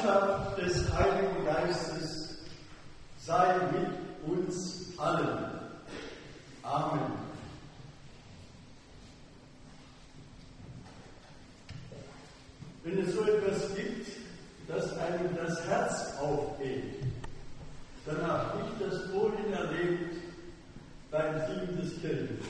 Gemeinschaft des Heiligen Geistes sei mit uns allen. Amen. Wenn es so etwas gibt, das einem das Herz aufgeht, dann habe ich das vorhin erlebt beim 7. Kirchenfest.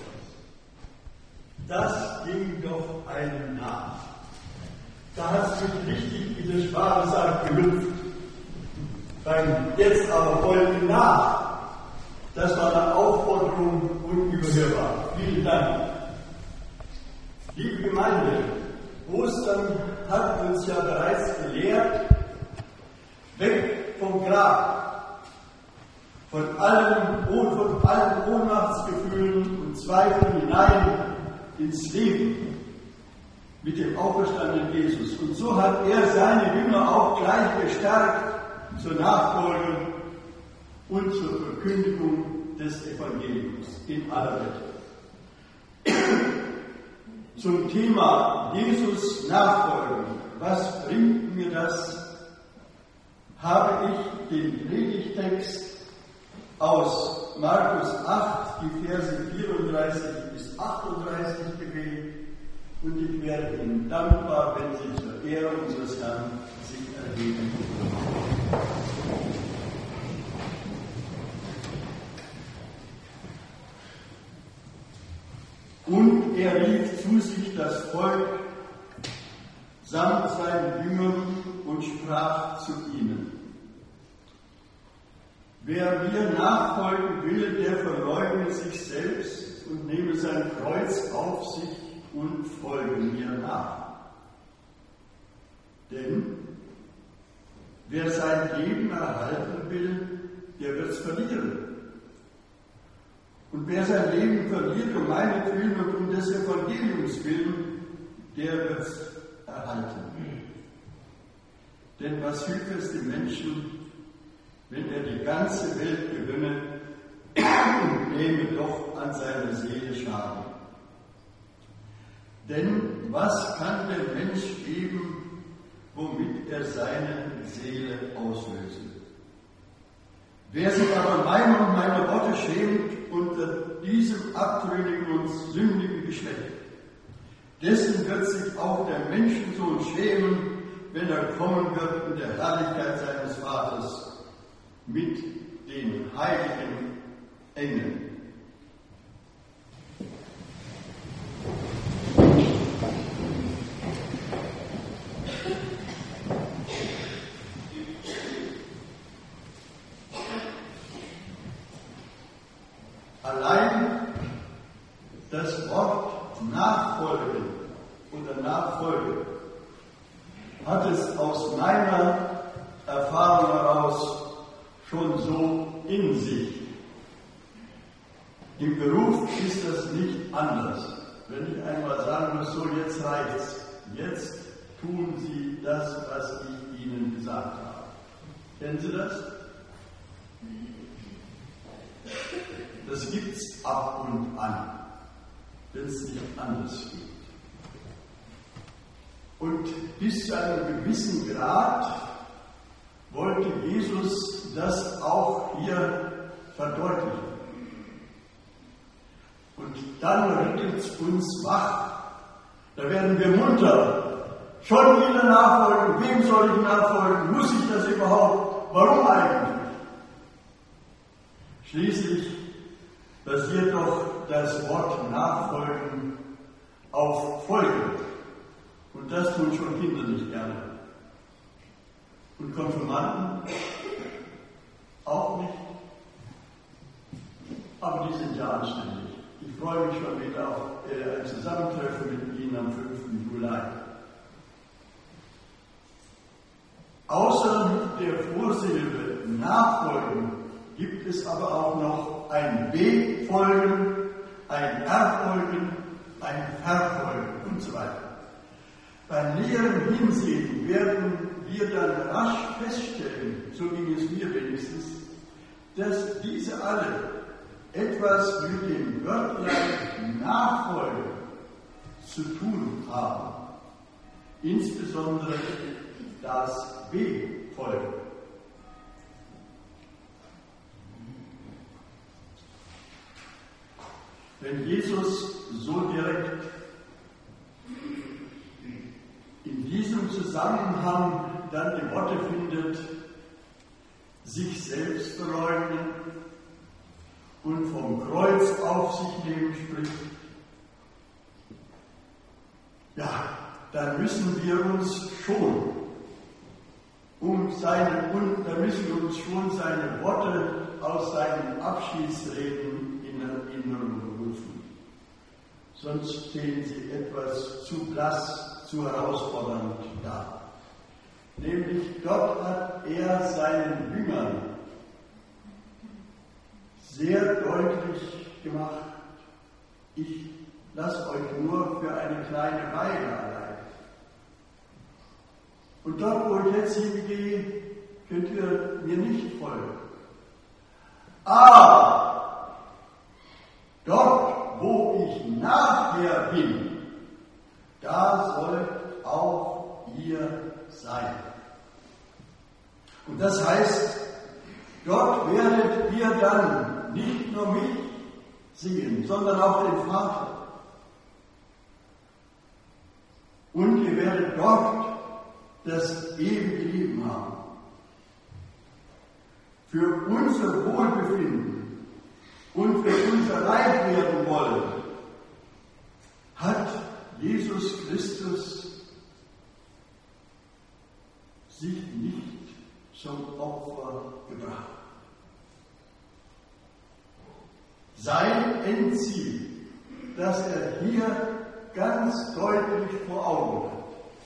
Das ging doch einem nach. Da hat es mich richtig wie der Schwabensack gelüpft. Beim Jetzt aber folgen nach. Das war eine Aufforderung unüberhörbar. Vielen Dank. Liebe Gemeinde, Ostern hat uns ja bereits gelehrt, weg vom Grab, von allen Ohnmachtsgefühlen und Zweifeln hinein ins Leben mit dem auferstandenen Jesus. Und so hat er seine Jünger auch gleich gestärkt zur Nachfolge und zur Verkündigung des Evangeliums in aller Welt. Zum Thema Jesus nachfolgen, was bringt mir das, habe ich den Predigtext aus Markus 8, die Verse 34 bis 38 gewählt, und ich wäre Ihnen dankbar, wenn Sie zur Ehre unseres Herrn sich erheben. Und er rief zu sich das Volk samt seinen Jüngern und sprach zu ihnen: Wer mir nachfolgen will, der verleugne sich selbst und nehme sein Kreuz auf sich und folge mir nach. Denn wer sein Leben erhalten will, der wird es verlieren. Und wer sein Leben verliert um meinetwillen und um des Evangeliums willen, der wird es erhalten. Denn was hilft es dem Menschen, wenn er die ganze Welt gewinne und nehme doch an seiner Seele Schaden? Denn was kann der Mensch geben, womit er seine Seele auslöse? Wer sich aber meiner und meiner Worte schämt unter diesem abtrünnigen und sündigen Geschlecht, dessen wird sich auch der Menschensohn schämen, wenn er kommen wird in der Herrlichkeit seines Vaters mit den heiligen Engeln. Allein das Wort Nachfolgen oder Nachfolge hat es aus meiner Erfahrung heraus schon so in sich. Im Beruf ist das nicht anders. Wenn ich einmal sagen muss, so jetzt reicht's, jetzt tun Sie das, was ich Ihnen gesagt habe. Kennen Sie das? Das gibt es ab und an, wenn es nicht anders geht. Und bis zu einem gewissen Grad wollte Jesus das auch hier verdeutlichen. Und dann rüttelt es uns wach. Da werden wir munter. Schon wieder nachfolgen. Wem soll ich nachfolgen? Muss ich das überhaupt? Warum eigentlich? Schließlich basiert doch das Wort Nachfolgen auf Folgen. Und das tun schon Kinder nicht gerne. Und Konfirmanden auch nicht. Aber die sind ja anständig. Ich freue mich schon wieder auf ein Zusammentreffen mit Ihnen am 5. Juli. Außer der Vorsilbe Nachfolgen gibt es aber auch noch ein Befolgen, ein Erfolgen, ein Verfolgen und so weiter. Beim näheren Hinsehen werden wir dann rasch feststellen, so ging es mir wenigstens, dass diese alle etwas mit dem Wörtlein Nachfolge zu tun haben. Insbesondere das B. folgen. Wenn Jesus so direkt in diesem Zusammenhang dann die Worte findet, sich selbst verleugnen und vom Kreuz auf sich nehmen spricht, ja, dann müssen wir uns schon seine Worte aus seinen Abschiedsreden in Erinnerung rufen. Sonst stehen sie etwas zu blass, zu herausfordernd da. Nämlich dort hat er seinen Jüngern sehr deutlich gemacht, ich lasse euch nur für eine kleine Weile allein. Und dort, wo ich jetzt hingehe, könnt ihr mir nicht folgen. Aber dort, wo ich nachher bin, da sollt auch ihr sein. Und das heißt, dort werdet ihr dann nicht nur mich sehen, sondern auch den Vater. Und ihr werdet dort das ewige Leben haben. Für unser Wohlbefinden und für unser Reich werden wollen, hat Jesus Christus sich nicht zum Opfer gebracht. Sein Endziel, das er hier ganz deutlich vor Augen hat,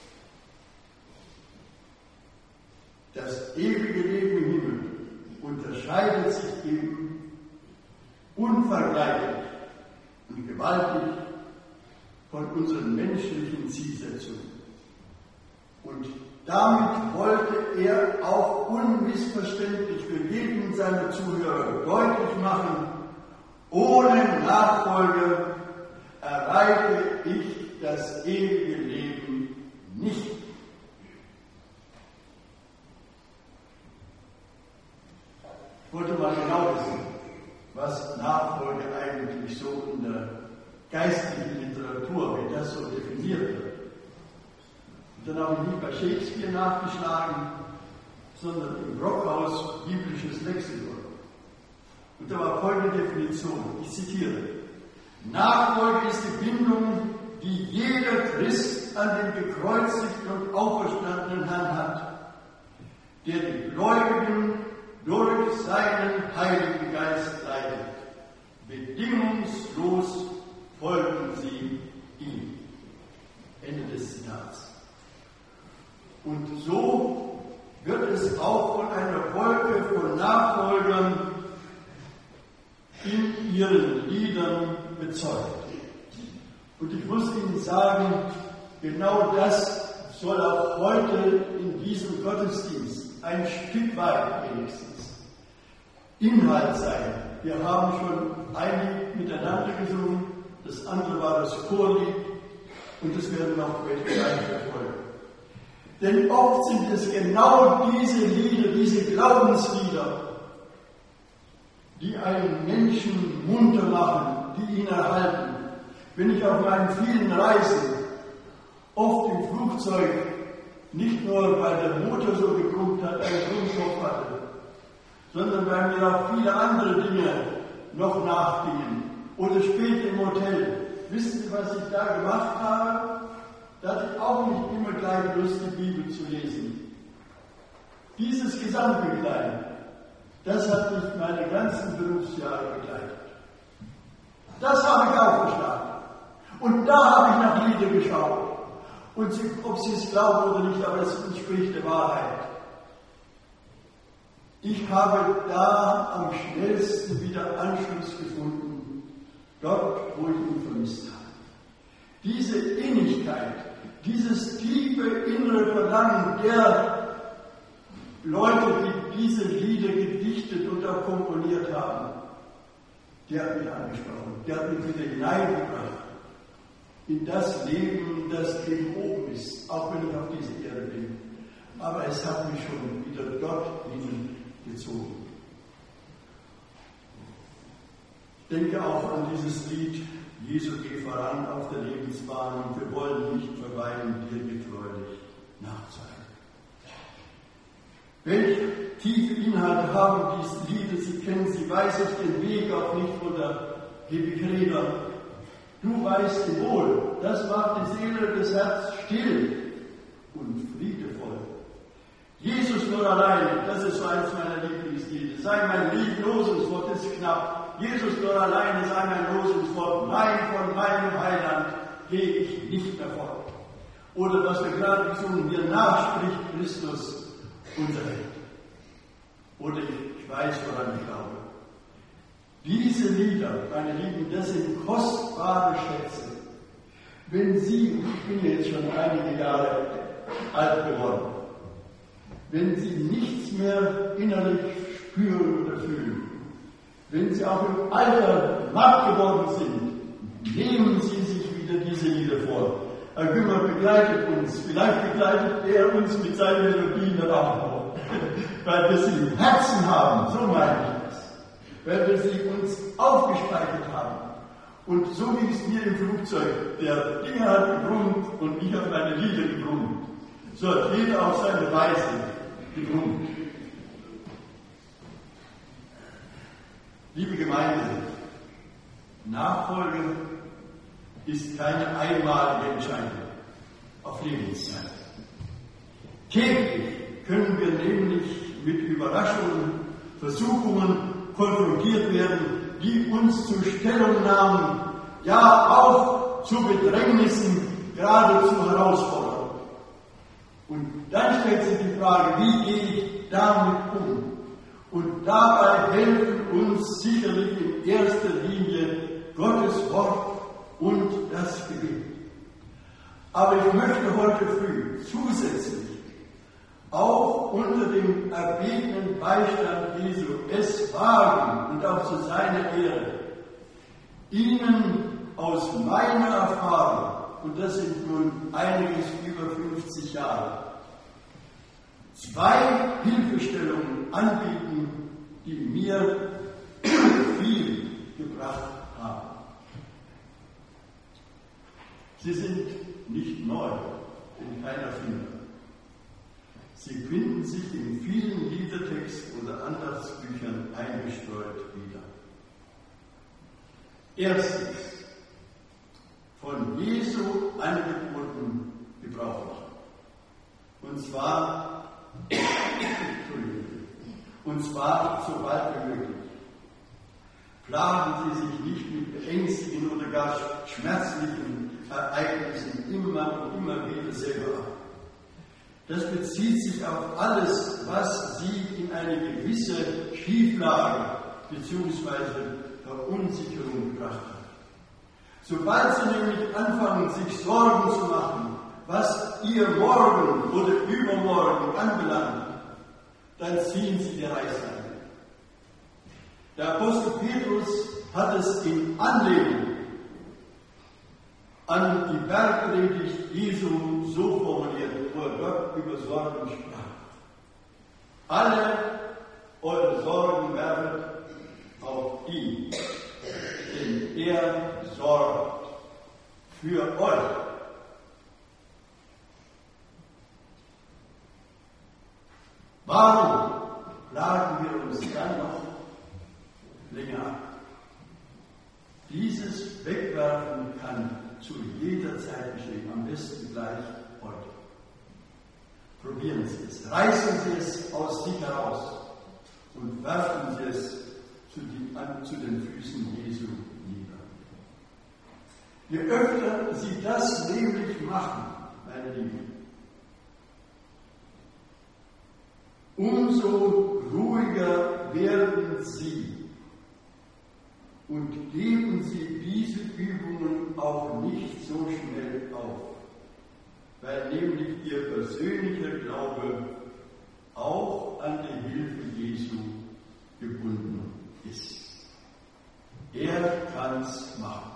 das ewige Leben im Himmel, unterscheidet sich eben unvergleichlich und gewaltig von unseren menschlichen Zielsetzungen. Und damit wollte er auch unmissverständlich für jeden seiner Zuhörer deutlich machen, ohne Nachfolge erreiche ich das ewige Leben nicht. Ich wollte mal genau wissen, was Nachfolge eigentlich so in der geistlichen Literatur, wie das so definiert wird. Und dann habe ich nicht bei Shakespeare nachgeschlagen, sondern im Brockhaus biblisches Lexikon. Und da war folgende Definition, ich zitiere: Nachfolge ist die Bindung, die jeder Christ an den gekreuzigten und auferstandenen Herrn hat, der die Gläubigen durch seinen Heiligen Geist leitet. Bedingungslos folgen sie ihm. Ende des Zitats. Und so wird es auch von einer Wolke von Nachfolgern in ihren Liedern bezeugt. Und ich muss Ihnen sagen, genau das soll auch heute in diesem Gottesdienst ein Stück weit wenigstens Inhalt sein. Wir haben schon einig miteinander gesungen, das andere war das Chorlied und es werden noch welche gleich folgen. Denn oft sind es genau diese Lieder, diese Glaubenslieder, die einen Menschen munter machen, die ihn erhalten. Wenn ich auf meinen vielen Reisen, oft im Flugzeug, nicht nur weil der Motor so gebrummt hat, einen Grundkopf hatte, sondern weil mir auch viele andere Dinge noch nachgingen. Oder später im Hotel. Wissen Sie, was ich da gemacht habe? Da hatte ich auch nicht immer gleich Lust, die Bibel zu lesen. Dieses Gesamtbegleiten, das hat mich meine ganzen Berufsjahre begleitet. Das habe ich aufgeschlagen. Und da habe ich nach Lieder geschaut. Und ob Sie es glauben oder nicht, aber das entspricht der Wahrheit. Ich habe da am schnellsten wieder Anschluss gefunden, dort, wo ich ihn vermisst habe. Diese Innigkeit, dieses tiefe innere Verlangen der Leute, die diese Lieder gedichtet und auch komponiert haben, der hat mich angesprochen, der hat mich wieder hineingebracht in das Leben, das eben oben ist, auch wenn ich auf dieser Erde bin. Aber es es hat mich schon wieder dorthin gezogen. Ich denke auch an dieses Lied, Jesu, geh voran auf der Lebensbahn und wir wollen nicht verweilen, dir getreulich nachzeigen. Welche tiefe Inhalte haben diese Lieder? Sie kennen, sie weisen den Weg auch nicht von der Hebräer. Du weißt wohl, das macht die Seele, das Herz still und friedevoll. Jesus nur allein, das ist so eines meiner Lieblingslieder. Sei mein Lied, Losungswort ist knapp. Jesus nur alleine sei mein Losungswort. Nein, von meinem Heiland gehe ich nicht mehr fort. Oder was wir gerade gesungen, mir nachspricht Christus, unser Held. Oder ich weiß, woran ich glaube. Diese Lieder, meine Lieben, das sind kostbare Schätze. Wenn Sie, ich bin jetzt schon einige Jahre alt geworden, wenn Sie nichts mehr innerlich spüren oder fühlen, wenn Sie auch im Alter matt geworden sind, nehmen Sie sich wieder diese Lieder vor. Herr Gümmer begleitet uns, vielleicht begleitet er uns mit seinen Melodien auch, weil wir sie im Herzen haben, so meine ich das, weil wir sie uns aufgespeichert haben. Und so wie es mir im Flugzeug, der Dinger hat gebrummt und ich habe meine Lieder gebrummt, so hat jeder auf seine Weise gebrummt. Liebe Gemeinde, Nachfolge ist keine einmalige Entscheidung auf Lebenszeit. Täglich können wir nämlich mit Überraschungen, Versuchungen konfrontiert werden, die uns zu Stellungnahmen, ja auch zu Bedrängnissen geradezu herausfordern. Und dann stellt sich die Frage, wie gehe ich damit um? Und dabei helfen uns sicherlich in erster Linie Gottes Wort und das Gebet. Aber ich möchte heute früh zusätzlich auch unter dem erbetenen Beistand Jesu es wagen und auch zu seiner Ehre, Ihnen aus meiner Erfahrung, und das sind nun einiges über 50 Jahre, 2 Hilfestellungen anbieten, die mir viel gebracht haben. Sie sind nicht neu, bin kein Erfinder. Sie finden sich in vielen Liedertexten oder Andachtsbüchern eingestreut wieder. Erstens, von Jesu Angeboten Gebrauch machen. Und zwar so bald wie möglich. Plagen Sie sich nicht mit beängstigen oder gar schmerzlichen Ereignissen immer und immer wieder selber ab. Das bezieht sich auf alles, was Sie in eine gewisse Schieflage bzw. Verunsicherung gebracht hat. Sobald Sie nämlich anfangen, sich Sorgen zu machen, was Ihr Morgen oder Übermorgen anbelangt, dann ziehen Sie die Reißleine. Der Apostel Petrus hat es in Anlehnung an die Bergpredigt Jesu so formuliert, wo er Gott über Sorgen sprach. Alle eure Sorgen werft auf ihn, denn er sorgt für euch. Warum plagen wir uns dann noch länger ab? Dieses Wegwerfen kann zu jeder Zeit geschehen, am besten gleich heute. Probieren Sie es, reißen Sie es aus sich heraus und werfen Sie es zu den Füßen Jesu nieder. Je öfter Sie das nämlich machen, meine Lieben, umso ruhiger werden Sie und geben Sie diese Übungen auch nicht so schnell auf, weil nämlich Ihr persönlicher Glaube auch an die Hilfe Jesu gebunden ist. Er kann es machen.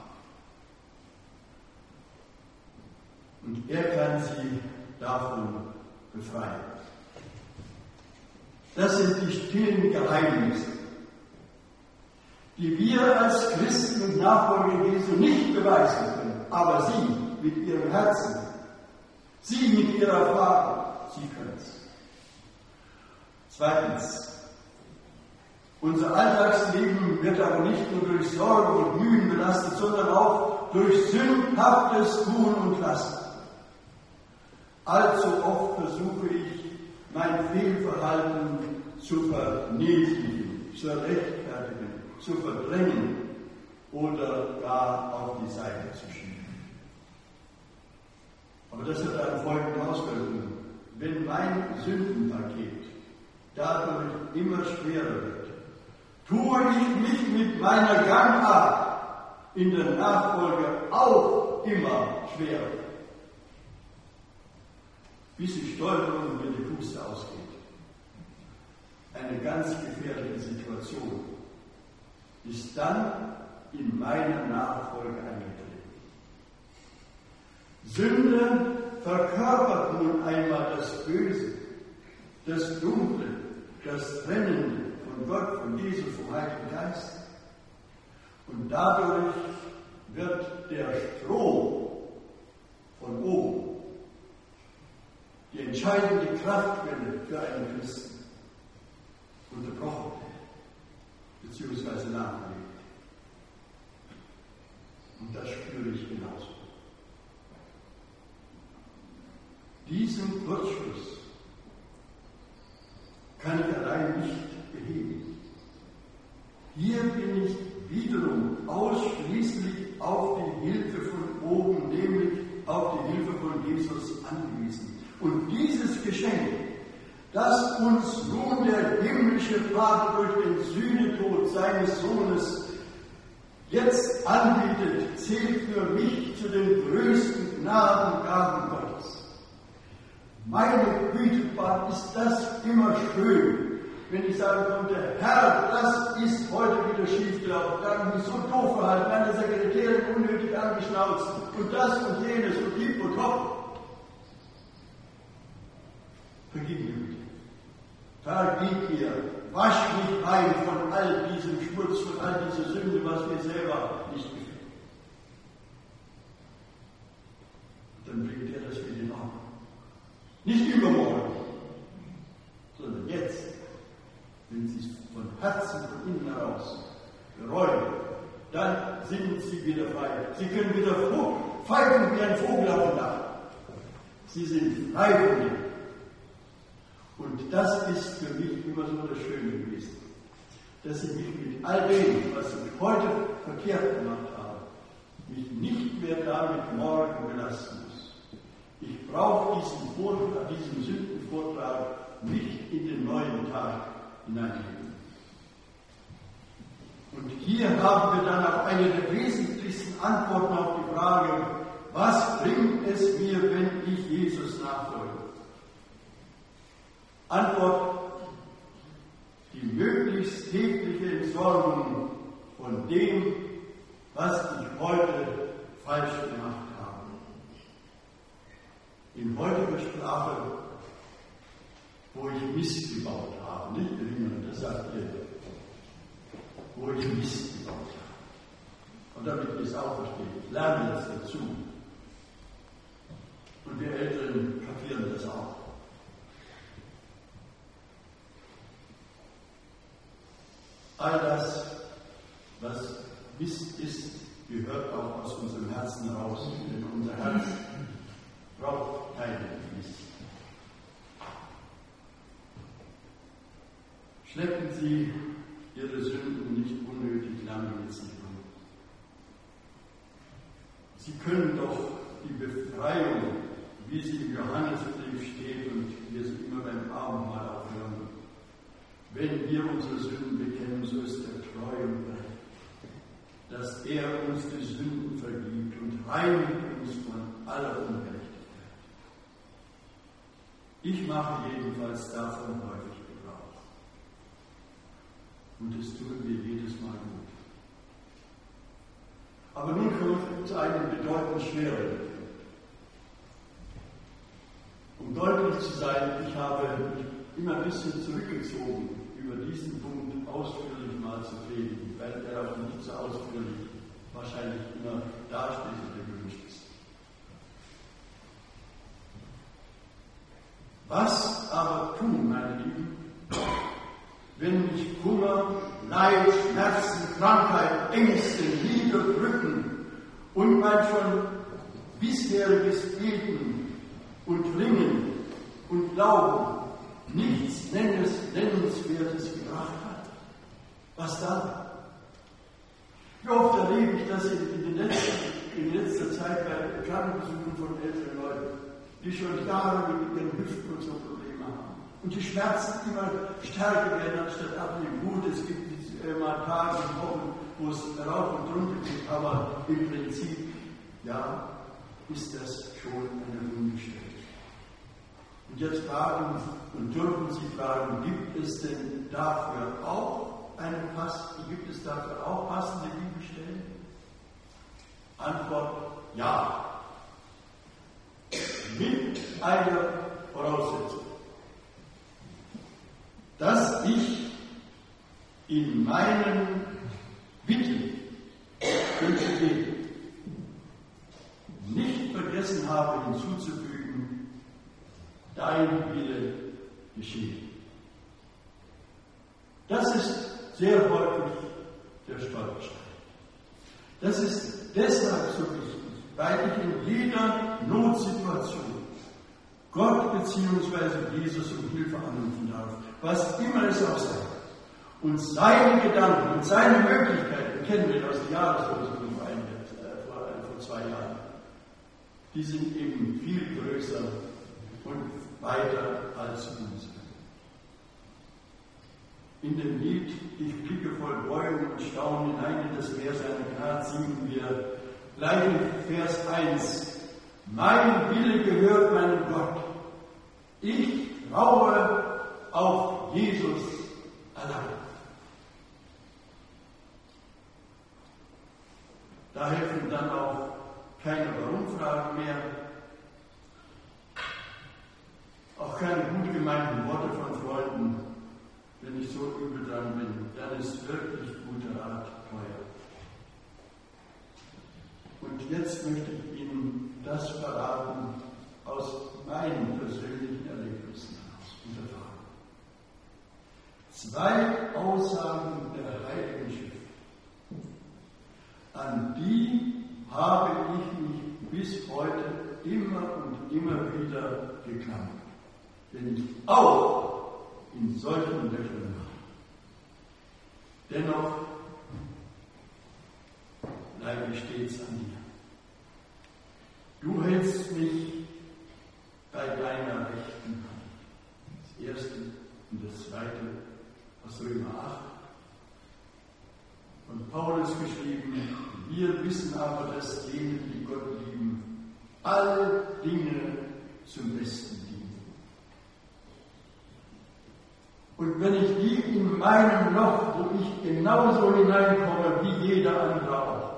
Und er kann Sie davon befreien. Das sind die stillen Geheimnisse, die wir als Christen und Nachfolger Jesu nicht beweisen können, aber sie mit ihrem Herzen, sie mit ihrer Erfahrung, sie können es. Zweitens, unser Alltagsleben wird aber nicht nur durch Sorgen und Mühen belastet, sondern auch durch sündhaftes Tun und Lassen. Allzu oft versuche ich, mein Fehlverhalten zu verniedrigen, zu rechtfertigen, zu verdrängen oder gar auf die Seite zu schieben. Aber das hat eine folgende Auswirkung. Wenn mein Sündenpaket dadurch immer schwerer wird, tue ich mich mit meiner Gangart in der Nachfolge auch immer schwerer, bis ich stolper und mir die Puste ausgeht. Eine ganz gefährliche Situation ist dann in meiner Nachfolge eingetreten. Sünde verkörpert nun einmal das Böse, das Dunkle, das Trennende von Gott, von Jesus, vom Heiligen Geist. Und dadurch wird der Strom von oben, die entscheidende Kraftquelle für einen Christen, unterbrochen bzw. lahmgelegt. Und das spüre ich genauso. Diesen Kurzschluss kann ich allein nicht beheben. Hier bin ich wiederum ausschließlich auf die Hilfe von oben, nämlich auf die Hilfe von Jesus angewiesen. Und dieses Geschenk, das uns nun der himmlische Vater durch den Sühnetod seines Sohnes jetzt anbietet, zählt für mich zu den größten Gnadengaben Gottes. Meine Güte, ist das immer schön, wenn ich sagen konnte, Herr, das ist heute wieder schiefgelaufen, da habe ich mich so doof verhalten, meine Sekretärin unnötig angeschnauzt und das und jenes und dieb und hopp. Vergib mir bitte. Vergib mir. Wasch mich rein von all diesem Schmutz, von all dieser Sünde, was mir selber nicht gefällt. Dann bringt er das wieder in Ordnung. Nicht übermorgen, sondern jetzt, wenn Sie es von Herzen, von innen heraus bereuen, dann sind Sie wieder frei. Sie können wieder pfeifen wie ein Vogel auf dem Dach. Sie sind frei von mir. Und das ist für mich immer so das Schöne gewesen, dass ich mich mit all dem, was ich heute verkehrt gemacht habe, mich nicht mehr damit morgen belasten muss. Ich brauche diesen Sündenvortrag nicht in den neuen Tag hineinlegen. Und hier haben wir dann auch eine der wesentlichsten Antworten auf die Frage, was bringt es mir, wenn ich Jesus nachfolge? Antwort, die möglichst tägliche Entsorgung von dem, was ich heute falsch gemacht habe. In heutiger Sprache, wo ich Mist gebaut habe, nicht erinnern, das sagt ihr, wo ich Mist gebaut habe. Und damit ihr es auch versteht, ich lerne das dazu. Und wir Älteren kapieren das auch. All das, was Mist ist, gehört auch aus unserem Herzen raus. Denn unser Herz braucht keinen Mist. Schleppen Sie Ihre Sünden nicht unnötig lange mit sich rum. Sie können doch die Befreiung, wie sie im Johannesbrief steht und wir sie immer beim Abendmahl auch hören, wenn wir unsere Sünden bekennen, so ist er treu und gerecht, dass er uns die Sünden vergibt und reinigt uns von aller Ungerechtigkeit. Ich mache jedenfalls davon häufig Gebrauch. Und es tut mir jedes Mal gut. Aber nun kommen wir zu einem bedeutend schwereren. Um deutlich zu sein, ich habe immer ein bisschen zurückgezogen, über diesen Punkt ausführlich mal zu reden, weil er auch nicht so ausführlich wahrscheinlich immer dasteht oder gewünscht ist. Was aber tun, meine Lieben, wenn mich Kummer, Leid, Schmerzen, Krankheit, Ängste niederdrücken und mein schon bisheriges Beten und Ringen und Glauben nichts Nennenswertes gebracht hat? Was dann? Wie oft erlebe ich das in letzter Zeit bei Krankenbesuchen von älteren Leuten, die schon Jahre mit ihren Hüften und so Probleme haben. Und die Schmerzen immer stärker werden, anstatt abnehmen. Gut, es gibt mal Tage und Wochen, wo es rauf und runter geht, aber im Prinzip, ja, ist das schon eine Wunderstelle. Und jetzt fragen und dürfen Sie fragen, gibt es denn dafür auch gibt es dafür auch passende Bibelstellen? Antwort: ja. Mit einer Voraussetzung, dass ich in meinen Bitten und Gebeten nicht vergessen habe hinzuzufügen, dein Wille geschehe. Das ist sehr häufig der Stolperstein. Das ist deshalb so wichtig, weil ich in jeder Notsituation Gott bzw. Jesus um Hilfe anrufen darf, was immer es auch sei. Und seine Gedanken und seine Möglichkeiten kennen wir aus der Jahreslosung vor 2 Jahren. Die sind eben viel größer und weiter als unsere. In dem Lied Ich blicke voll Beugung und Staunen hinein in das Meer seiner Gnade singen wir gleich in Vers 1: Mein Wille gehört meinem Gott. Ich traue auf Jesus allein. Da helfen dann auch keine Warum-Fragen mehr, auch keine gut gemeinten Worte von Freunden. Wenn ich so übel dran bin, dann ist wirklich guter Rat teuer. Und jetzt möchte ich Ihnen das verraten aus meinen persönlichen Erlebnissen und Erfahrungen. 2 Aussagen der Heiligen Schrift, an die habe ich mich bis heute immer und immer wieder geklammert, wenn ich auch in solchen Löchern war. Dennoch bleibe ich stets an dir. Du hältst mich bei deiner rechten Hand. Das erste und das zweite aus Römer 8. Von Paulus geschrieben: Wir wissen aber, dass denen, die Gott lieben, alle Dinge zum Besten dienen. Und wenn ich liege in meinem Loch, wo ich genauso hineinkomme wie jeder andere auch,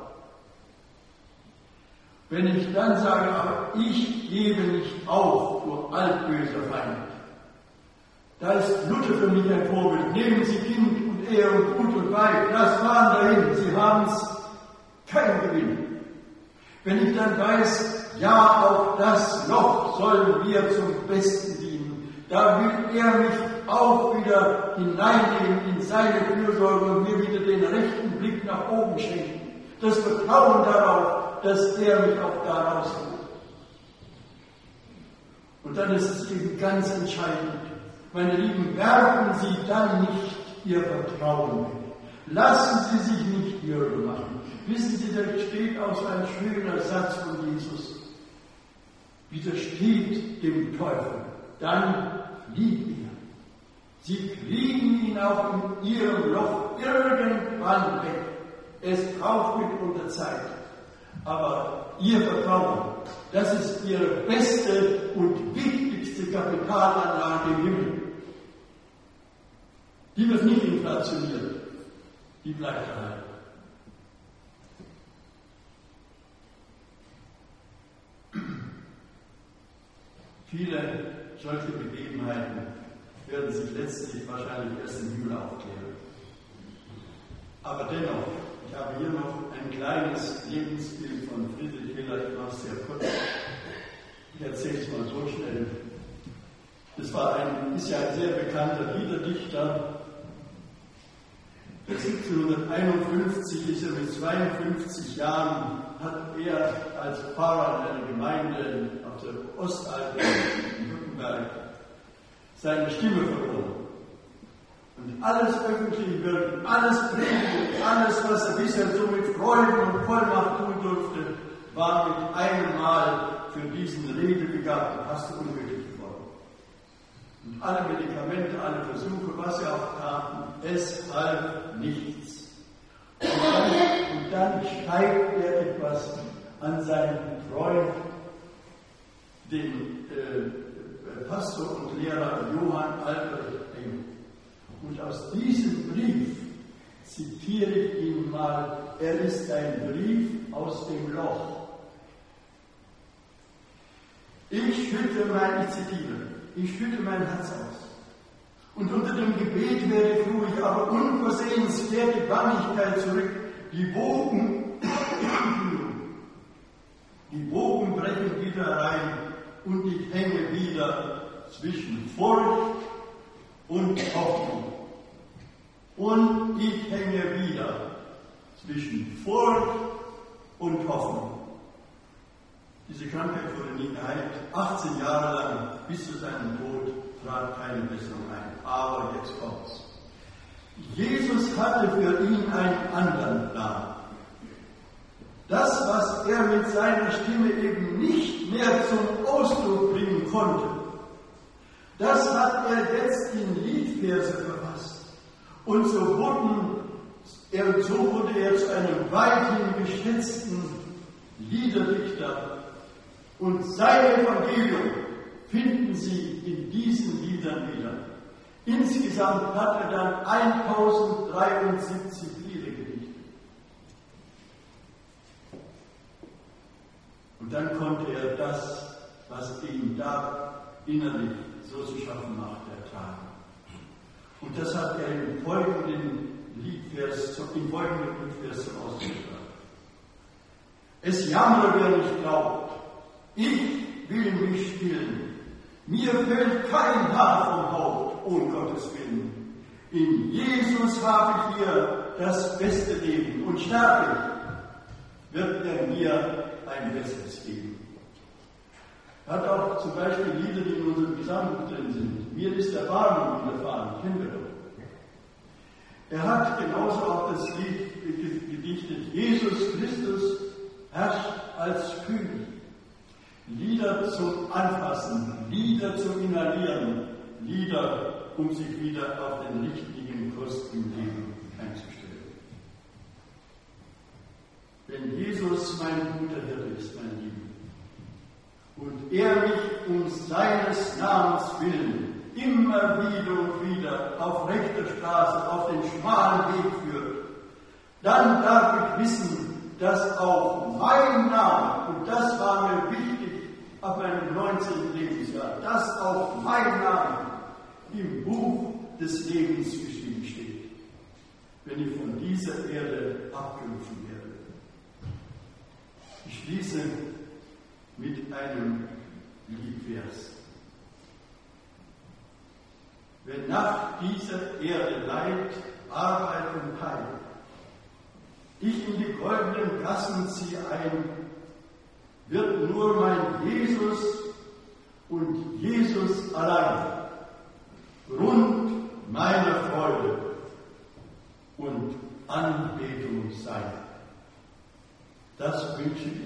wenn ich dann sage, aber ich gebe nicht auf, du altböser Feind, da ist Luther für mich ein Vorbild. Nehmen Sie Kind und Ehe und Gut und Weib, das fahren dahin, Sie haben es, kein Gewinn. Wenn ich dann weiß, ja, auch das Loch soll mir zum Besten dienen, da will er mich auch wieder hineinnehmen in seine Fürsorge und mir wieder den rechten Blick nach oben schenken. Das Vertrauen darauf, dass er mich auch da rausholt. Und dann ist es eben ganz entscheidend, meine Lieben, werfen Sie dann nicht Ihr Vertrauen weg. Lassen Sie sich nicht mürbe machen. Wissen Sie, da steht auch so ein schöner Satz von Jesus: Widersteht dem Teufel, dann flieht er. Sie kriegen ihn auch in ihrem Loch irgendwann weg. Es braucht mitunter Zeit. Aber Ihr Vertrauen, das ist Ihre beste und wichtigste Kapitalanlage im Himmel. Die wird nicht inflationiert. Die bleibt erhalten. Viele solche Begebenheiten werden sich letztlich wahrscheinlich erst im Himmel aufklären. Aber dennoch, ich habe hier noch ein kleines Lebensbild von Friedrich Hiller, ich mache es sehr kurz. Ich erzähle es mal so schnell. Das ist ja ein sehr bekannter Liederdichter. 1751 ist er mit 52 Jahren, hat er als Pfarrer in einer Gemeinde auf der Ostalb in Württemberg seine Stimme verloren. Und alles öffentliche Wirken, alles Predigen, alles, was er bisher so mit Freuden und Vollmacht tun durfte, war mit einem Mal für diesen redebegabten Pastor unmöglich geworden. Und alle Medikamente, alle Versuche, was sie auch taten, es half nichts. Und dann schreibt er etwas an seinen Freund, den Pastor und Lehrer Johann Albrecht Engel. Und aus diesem Brief zitiere ich ihn mal, er ist ein Brief aus dem Loch. Ich schütte mein Herz aus. Und unter dem Gebet werde ich ruhig, aber unversehens kehrt die Bangigkeit zurück. Die Wogen brechen wieder rein und ich hänge wieder zwischen Furcht und Hoffnung. Und ich hänge wieder zwischen Furcht und Hoffnung. Diese Krankheit wurde nie geheilt. 18 Jahre lang, bis zu seinem Tod, trat keine Besserung ein. Aber jetzt kommt's. Jesus hatte für ihn einen anderen Plan. Das, was er mit seiner Stimme eben nicht mehr zum Ausdruck bringen konnte, das hat er jetzt in Liedverse verfasst. Und so wurde er zu einem weithin geschätzten Liederdichter. Und sein Evangelium finden Sie in diesen Liedern wieder. Insgesamt hat er dann 1073 Lieder gedichtet. Und dann konnte er das, was ihm da innerlich so zu schaffen macht, ertragen. Und das hat er im folgenden Liedvers zum Ausdruck gebracht. Es jammere, wer nicht glaubt. Ich will mich stillen. Mir fällt kein Haar vom Haupt, um Gottes Willen. In Jesus habe ich hier das beste Leben und sterbe ich, wird er mir ein besseres geben. Er hat auch zum Beispiel Lieder, die in unserem Gesang drin sind. Mir ist Erbarmung widerfahren, kennen wir doch. Er hat genauso auch das Lied gedichtet, Jesus Christus herrscht als König. Lieder zum Anfassen, Lieder zum Inhalieren, Lieder, um sich wieder auf den richtigen Kurs im Leben einzustellen. Wenn Jesus mein guter Hirte ist, mein Lieben, und er mich um seines Namens willen immer wieder und wieder auf rechter Straße, auf den schmalen Weg führt, dann darf ich wissen, dass auch mein Name, und das war mir wichtig, ab meinem 19. Lebensjahr, dass auch mein Name im Buch des Lebens geschrieben steht, wenn ich von dieser Erde abgerufen werde. Ich schließe mit einem Liedvers. Wenn nach dieser Erde Leid, Arbeit und Pein, ich in die goldenen Gassen ziehe ein, wird nur mein Jesus und Jesus allein Grund meiner Freude und Anbetung sein. Das wünsche